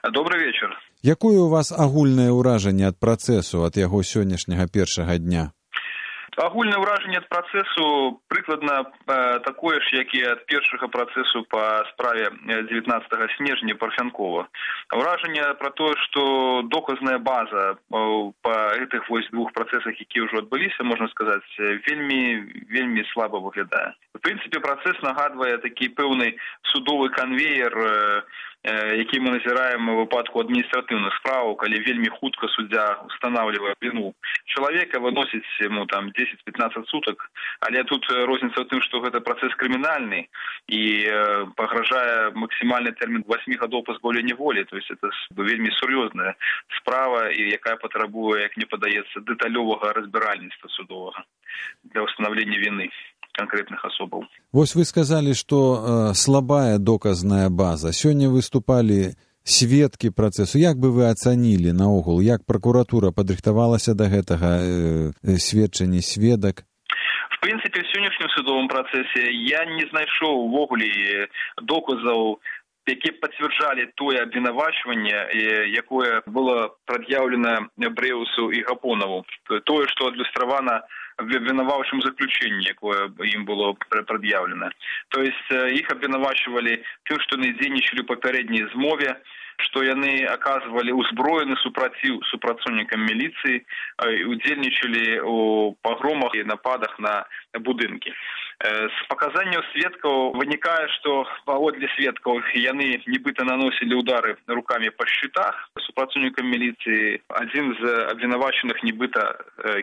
Добрый вечер. Якое у вас агульнае ўражанне ад працэсу, ад яго сённяшняга першага дня? Агульнае ўражанне ад працэсу прыкладна такое ж, як і ад першага працэсу па справе 19 снежня Парфянкова. Ўражанне пра тое, што доказная база па гэтых двух працэсах, якія ўжо адбыліся, можна сказаць, вельмі слаба выглядае. В прынцыпе, працэс нагадвае такі пэўны судовы канвеер, які мы назіраем у выпадку адміністратыўных справаў, калі вельмі хутка суддзя устанавливае віну чалавека, выносіць яму там 10-15 сутак, але тут розніца ў тым, што гэта працэс крымінальны і пагражае максімальны тэрмін 8 гадоў пазбаўлення волі, то есть это вельмі сур'ёзная справа, і якая патрабуе, як мне падаецца, дэталёвага разбіральніцтва судовага для ўстанаўлення віны конкретных особаў. Вось вы сказалі, што слабая доказная база. Сёння выступалі сведкі працэсу. Як бы вы ацанілі наогул, як пракуратура падрыхтавалася да гэтага сведчання сведак? В прынцыпе, в сённяшнім судовым працэсе я не знайшоў увогуле доказаў, якія пацвярджалі тое абвінавачванне, якое было прад'яўлена Брэусу і Гапонаву. Тое, што адлюстравана в обвинувачем заключении, якое им было предъявлено. То есть их обвинувачивали тем, что они дзейнічалі ў папярэдняй змове, што яны аказвалі ўзброены супраціў супрацоўнікам міліцыі, удзельнічалі у пагромах і нападах на будынкі. З паказанняў сведкаў вынікае, што паводле сведкаў яны нібыта наносілі удары рукамі па шчытах супрацоўнікам міліцыі. Адзін з абвінавачаных нібыта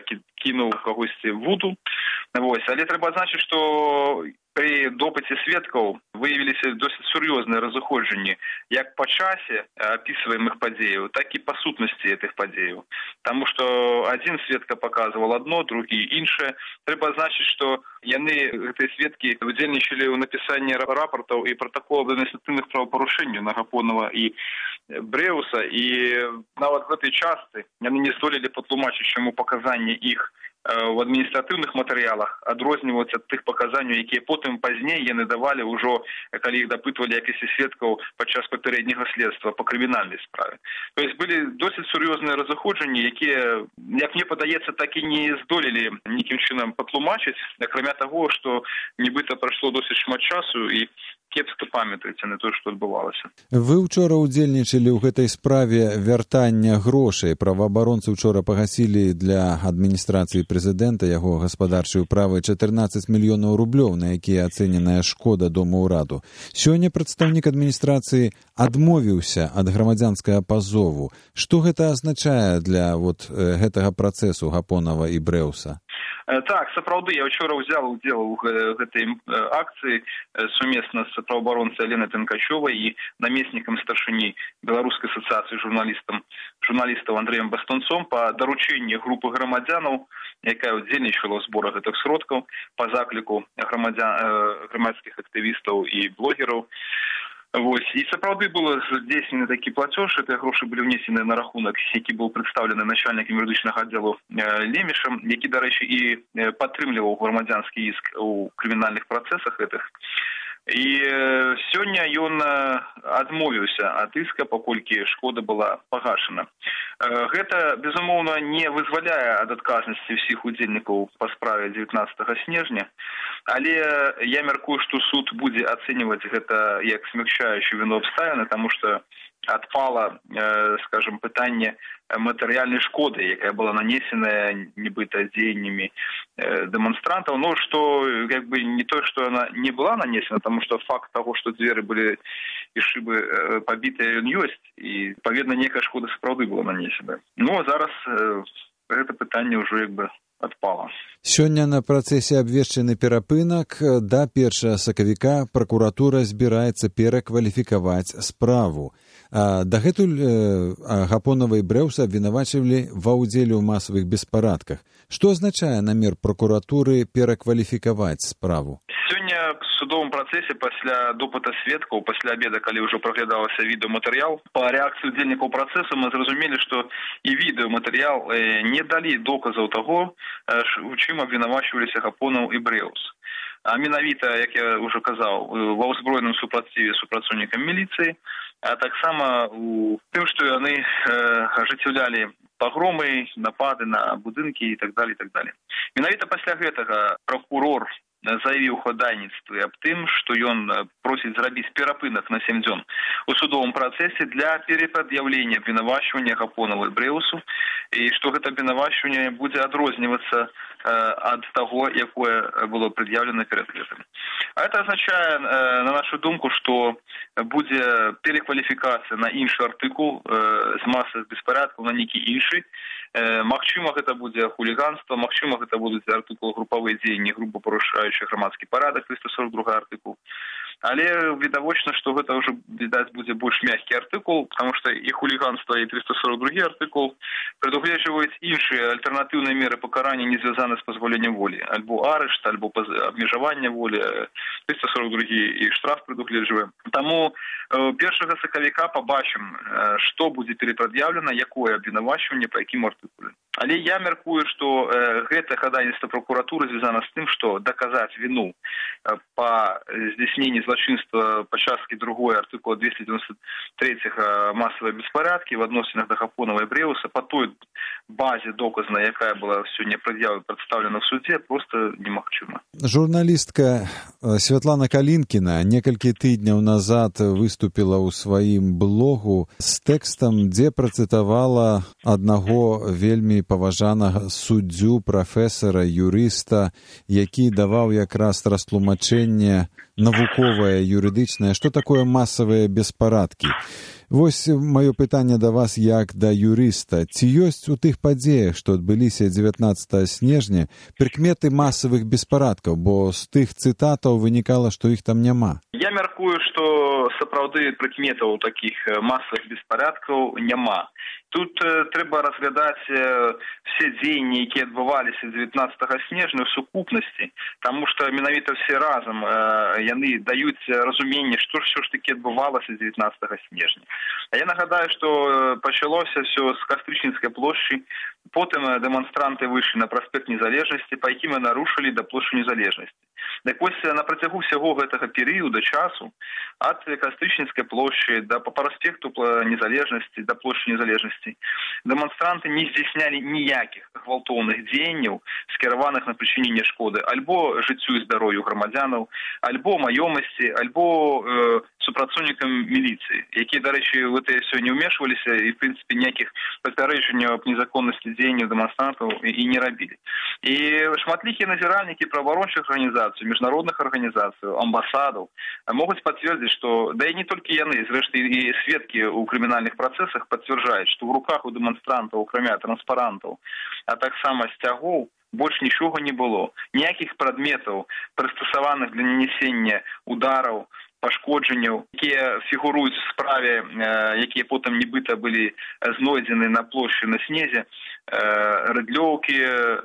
кінуў кагосьці вуду. Вось. Але трэба адзначыць, што при допыце сведкаў выявіліся досыць сур'ёзныя разыходжанні як па часе апісваемых падзеяў, так і па сутнасці гэтых падзеяў. Таму што адзін сведка паказваў адно, другі іншае. Трэба адзначыць, што яны, гэтыя сведкі, удзельнічалі ў напісанні рапартаў і пратаколаў адміністратыўных правапарушэнняў на Гапонава і Брэуса, і нават в гэтай частцы яны не здолелі патлумачыць, чаму паказанні іх в адміністратыўных матэрыялах адрозніваюцца ад тых паказанняў, якія потым пазней яны давалі ўжо, калі іх дапытвалі якасці сведкаў падчас папярэдняга следства па крымінальнай справе. То есть былі досыць сур'ёзныя разыходжанні, якія, як мне падаецца, так і не здолелі нікім чынам патлумачыць, акрамя таго, што нібыта прайшло досыць шмат часу і кепска памятаеце на тое, што адбывалася. Вы ўчора ўдзельнічалі ў гэтай справе вяртання грошай. Праваабаронцы ўчора пагасілі для адміністрацыі прэзідэнта яго гаспадарчай управы 14 мільёнаў рублёў, на якія ацэненая шкода домаўраду. Сёння прадстаўнік адміністрацыі адмовіўся ад грамадзянскага пазову. Што гэта азначае для гэтага працэсу Гапонава і Брэуса? Так, сапраўды, я ўчора ўзяў удзел у гэтай акцыі сумесна з праваабаронцай Аленай Танкачёвай і намеснікам старшыні Беларускай асацыяцыі журналістаў Андрэем Бастунцом па даручэнні групы грамадзянаў, якая удзельнічала ў зборах гэтых сродкаў па закліку грамадскіх актывістаў і блогераў. Вось. І сапраўды было здзейснены такі плацёж, гэтыя грошы былі внесены на рахунак, які быў прадстаўлены начальнікам юрыдычнага аддзелу Лемішам, які, дарэчы, і падтрымліваў грамадзянскі іск у крымінальных працэсах гэтых. І сёння ён адмовіўся ад іска, паколькі шкода была пагашана. Гэта, безумоўна, не вызваляе ад адказнасці ўсіх удзельнікаў па справе 19 снежня, але я мяркую, што суд будзе ацэньваць гэта як смягчаючую віну абставіны, таму што адпала, скажем, пытанне матэрыяльнай шкоды, якая была нанесеная нібыта дзеяннямі дэманстрантаў, но што як бы не то, што яна не была нанесена, таму што факт таго, што дзверы былі і шыбы пабітыя, ён ёсць, і адпаведна некая шкода сапраўды была нанесена. Ну а зараз гэта пытанне ўжо як бы адпала. Сёння на працэсе абвешчаны перапынак. Да 1 сакавіка пракуратура збіраецца перакваліфікаваць справу. Дагэтуль Гапонава і Брэуса абвінавачвалі ва ўдзеле ў масавых беспарадках. Што азначае намер пракуратуры перакваліфікаваць справу? Сёння в судовым працэсе пасля допыта сведкаў, пасля абеда, калі ўжо праглядалася відэаматэрыял, па рэакцыі удзельнікаў працэсу мы зразумелі, што і відэаматэрыял не далі доказаў таго, у чым абвінавачваліся Гапонаў і Брэус. А менавіта, як я ўжо казаў, ва ўзброеным супраціве супрацоўнікам міліцыі, а таксама у тым, што яны ажыццяўлялі пагромы, напады на будынкі і так далее, і так далее. Менавіта пасля гэтага прокурор заявіў хадайніцтвы аб тым, што ён просіць зрабіць перапынак на 7 дзён у судовым працэсе для перапрад'яўлення абвінавачвання Гапонова і Брэусу, і што гэта абвінавачванне будзе адрознівацца ад таго, якое было прад'яўлена перад гэтым. А это означае, на нашу думку, што будзе перекваліфікацыя на іншы артыкул з масавых беспарадкаў на нейкі іншы. Магчыма, гэта будзе хуліганства, магчыма, гэта будуць артыкул групавыя дзеянні, груба парушаючы грамадскі парадак, 342 артыкул. Але відавочна, што гэта ўжо, відаць, будзе больш мяккі артыкул, потому што і хуліганства, і 342 артыкул прадугледжваюць іншыя альтэрнатыўныя меры пакарання, не звязаны з пазваленнем волі. Альбо арышт, альбо абмежаванне волі, 342 і штраф прадугледжвае. Таму 1 сакавіка пабачым, што будзе перапрад'яўлена, якое абвінавачванне, па якім артыкуле. Але я мяркую, што гэта хадайніцтва прокуратуры звязана з тым, што даказаць віну па здзяйсненні злачынства па часткі 2 артыкула 293 масавыя беспарадкі в адносінах да Гапонова і Брэуса па той базе доказнай, якая была сёння прадстаўлена в суде, просто немагчыма. Журналістка Святлана Калінкіна некалькі тыдняў назад выступіла ў сваім блогу з тэкстам, дзе працытавала аднаго вельмі паважанага суддзю, прафесара, юрыста, які даваў якраз растлумачэнне навуковае, юрыдычнае, што такое масавыя беспарадкі. Вось маё пытанне да вас як да юрыста. Ці ёсць у тых падзеях, што адбыліся 19 снежня, прыкметы масавых беспарадкаў, бо з тых цытатаў вынікала, што іх там няма? Я мяркую, што сапраўды прыкметаў такіх масавых беспарадкаў няма. Тут трэба разглядаць все дзеянні, якія адбываліся 19 снежня ў сукупнасці, таму што менавіта все разам яны даюць разуменне, што ж такі адбывалася 19 снежня. А я нагадаю, што пачалося ўсё з Кастрычніцкай плошчы, потым дэманстранты выйшлі на праспект Незалежнасці, па якім нарушылі да плошчы Незалежнасці. Так вось на працягу ўсяго гэтага перыяду часу ад Кастрычніцкай плошчы да праспекту Незалежнасці да плошчы Незалежнасці дэманстранты не здзяйснялі ніякіх гвалтоўных дзеянняў, скіраваных на прычыненне шкоды альбо жыццю і здароўю грамадзянаў, альбо маёмасці, альбо супрацоўнікам міліцыі, якія, дарэчы, в гэта ўсё не ўмешваліся і, в прынцыпе, ніякіх папярэджанняў аб незаконнасці дзеянняў дэманстрантаў і не рабілі. І шматлікія назіральнікі праваахоўных арганізацый, міжнародных арганізацый, амбасадаў могуць пацвердзіць, што, да і не толькі яны, зрэшты і сведкі ў крымінальных працэсах пацвярджаюць, што ў руках у дэманстрантаў, акрамя транспарантаў, а таксама сцягоў, больш нічога не было. Ніякіх прадметаў, прыстасаваных для нанесення удараў, пашкоджанняў, якія фігуруюць в справе, якія потым нібыта былі знойдзены на плошчы на снезе, рыдлёўкі,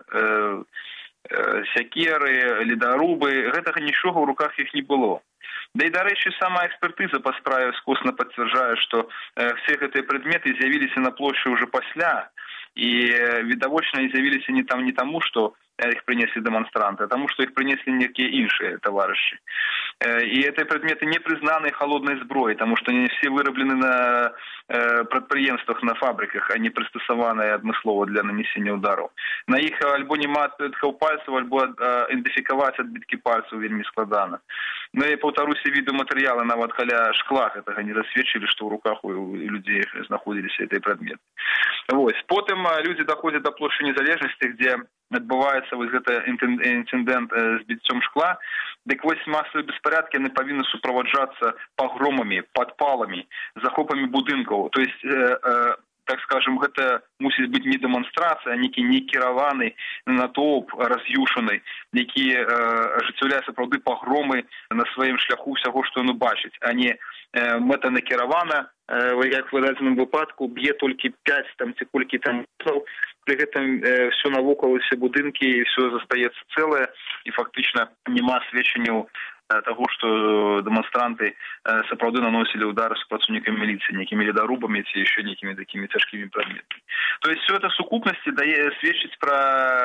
сякеры, ледарубы, гэтага нічога ў руках іх не было. Да і, дарэчы, сама экспертыза па справе скосна пацвярджае, што все гэтыя прадметы з'явіліся на плошчы ўжо пасля, і відавочна з'явіліся не таму, што іх прынеслі дэманстранты, а таму, што іх прынеслі некія іншыя таварышы. І гэтыя прадметы не прызнаны халоднай зброяй, таму што не все выраблены на прадпрыемствах, на фабрыках, а не прыстасаваныя адмыслова для нанесення удараў. На іх альбо няма адбіткаў пальцаў, альбо ідэнтыфікаваць адбіткі пальцаў вельмі складана. Ну і, паўтаруся, віду матэрыяла нават каля шкла гэтага не засведчылі, што ў руках у людзей знаходзіліся гэтыя прадметы. Вось. Потым людзі даходзяць да плошчы Незалежнасці, дзе адбываецца вось гэты інцыдэнт з біццём шкла. Дык вось масавыя беспарадкі яны павінны суправаджацца пагромамі, падпаламі, захопамі будынкаў. То есть, так скажем, гэта мусіць быць не дэманстрацыя, а некі некіраваны натоўп раз'юшаны, які ажыццяўляе сапраўды пагромы на сваім шляху ўсяго, што ён убачыць, а не мэтанакіравана, як в дадзеным выпадку, б'е толькі 5 там ці колькі там, пры гэтым все навокал, усе будынкі, і все застаецца цэлае, і фактычна няма сведчанняў таго, што дэманстранты сапраўды наносілі ўдары супрацоўнікам міліцыі, нейкімі ледарубамі ці яшчэ нейкімі такімі цяжкімі прадметамі. То есть все это сукупнасці сведчыць пра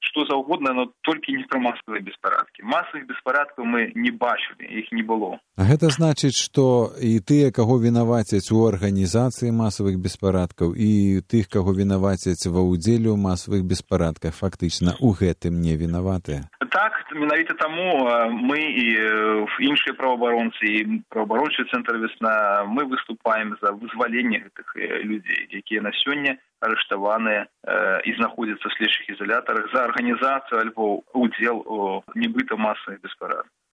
што заўгодна, но толькі не пра масавыя беспарадкі. Масавых беспарадкаў мы не бачылі, іх не было. Гэта значыць, што і тыя, каго вінавацяць у арганізацыі масавых беспарадкаў, і тых, каго вінавацяць ва ўдзеле ў масавых беспарадках, фактычна у гэтым не вінаватыя. Так, менавіта таму мы і іншыя праваабаронцы, і праваабарончы цэнтр «Весна», мы выступаем за вызваленне гэтых людзей, якія на сёння арыштаваныя і знаходзяцца ў следчых ізалятарах за арганізацыю альбо удзел у нібыта масавых беспарадках.